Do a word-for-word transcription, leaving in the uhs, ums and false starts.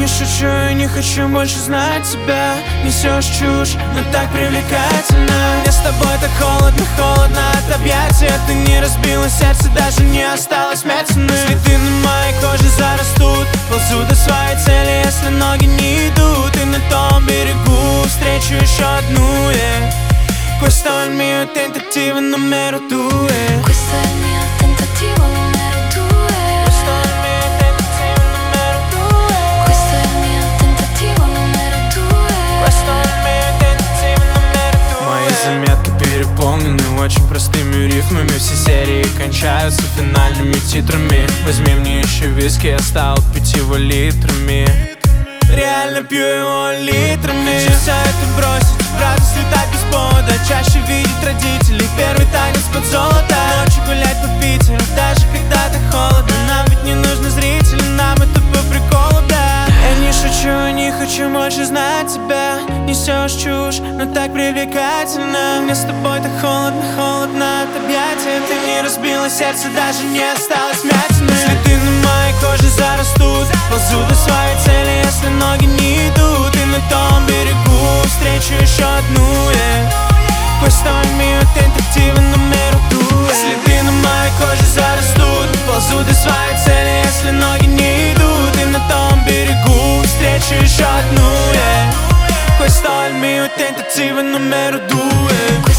не шучу, я не хочу больше знать тебя. Несешь чушь, но так привлекательно. Мне с тобой так холодно, холодно от объятия. Ты не разбила сердце, даже не осталось вмятины. Цветы на моей коже зарастут, ползу до своей цели, если ноги не идут. И на том берегу встречу еще одну, yeah. Questo è il mio tentativo numero due. Questo è il mio tentativo numero due. Questo è il mio tentativo numero due. Questo è il mio tentativo numero due. Questo è il mio tentativo numero due. Мои заметки переполнены очень простыми рифмами. Все серии кончаются финальными титрами. Возьми мне еще виски, я стал пятью литрами. Реально пью его литрами. Хочу все это бросить, правда слетать без повода. Чаще видеть родителей, первый танец под золото. Ночью гулять по Питеру, даже когда так холодно. Нам ведь не нужны зрители, нам это по приколу, да. Я не шучу, я не хочу больше знать тебя. Несешь чушь, но так привлекательно. Мне с тобой так холодно, холодно от объятия. Ты не разбила сердце, даже не осталось вмятины. Цветы на моей коже зарастут, ползу до своей цели, если ноги не идут. И на том берегу встречу еще одну, yeah. Questo è il mio tentativo numero due. Следы на моей коже зарастут, ползу до своей цели, если ноги не идут. И на том берегу встречу еще одну, yeah. Questo è il mio tentativo numero due.